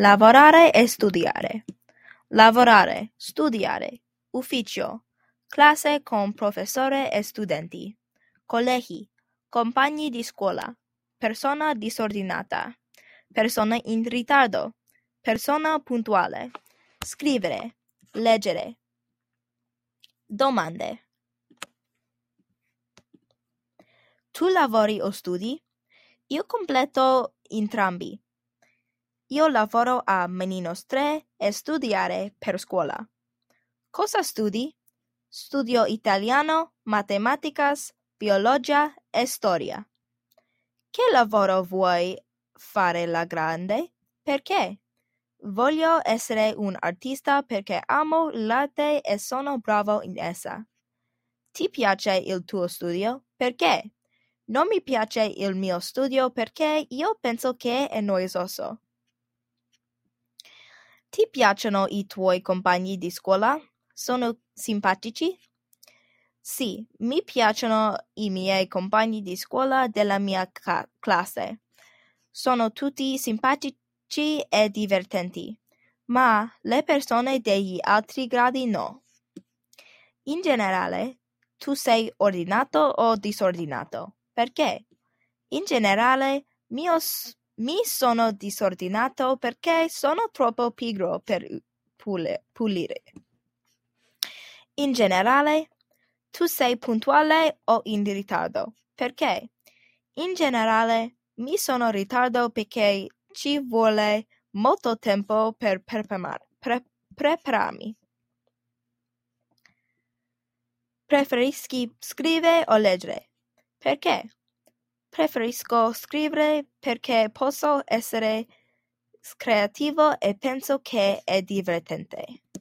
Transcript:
Lavorare e studiare. Lavorare, studiare. Ufficio. Classe con professore e studenti. Colleghi. Compagni di scuola. Persona disordinata. Persona in ritardo. Persona puntuale. Scrivere. Leggere. Domande. Tu lavori o studi? Io completo entrambi. Io lavoro a -3 e studiare per scuola. Cosa studi? Studio italiano, matematicas, biologia e storia. Che lavoro vuoi fare la grande? Perché? Voglio essere un artista perché amo l'arte e sono bravo in essa. Ti piace il tuo studio? Perché? Non mi piace il mio studio perché io penso che è noioso. Ti piacciono i tuoi compagni di scuola? Sono simpatici? Sì, mi piacciono i miei compagni di scuola della mia classe. Sono tutti simpatici e divertenti, ma le persone degli altri gradi no. In generale, tu sei ordinato o disordinato? Perché? In generale, mi sono disordinato perché sono troppo pigro per pulire. In generale, tu sei puntuale o in ritardo? Perché? In generale, mi sono in ritardo perché ci vuole molto tempo per prepararmi. Preferisci scrivere o leggere? Perché? Preferisco scrivere perché posso essere creativo e penso che è divertente.